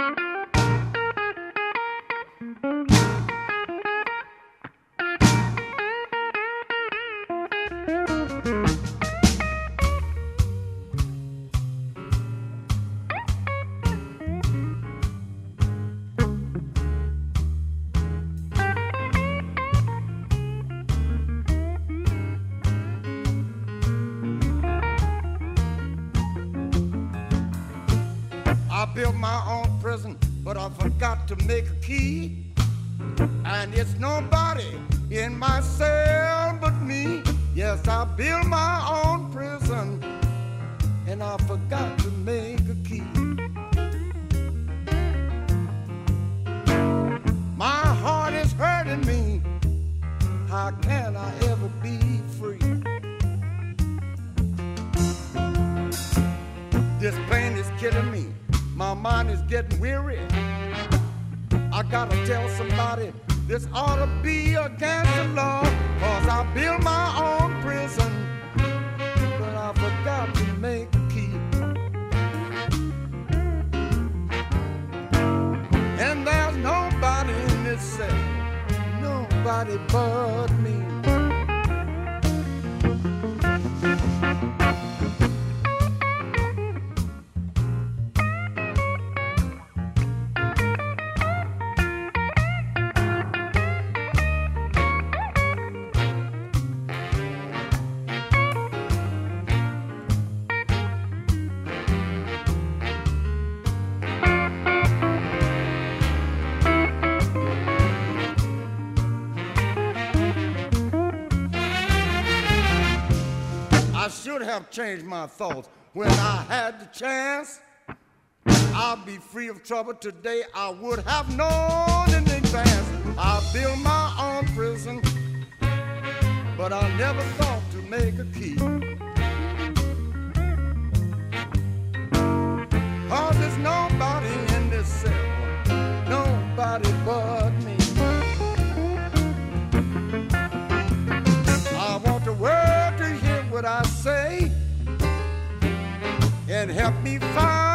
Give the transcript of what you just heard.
I built my own prison, but I forgot to make a key. And it's nobody in my cell but me. Yes, I built my own prison, and I forgot to make a key. My heart is hurting me. How can I ever be free? This pain is killing me. My mind is getting weary. I gotta tell somebody this ought to be against the law, 'cause I built my own prison, but I forgot to make a key. And there's nobody in this cell, nobody but me. I should have changed my thoughts when I had the chance. I'll be free of trouble today. I would have known in advance. I built my own prison, but I never thought to make a key. 'Cause there's nobody in this cell, nobody but me. I want the world to hear what I say and help me find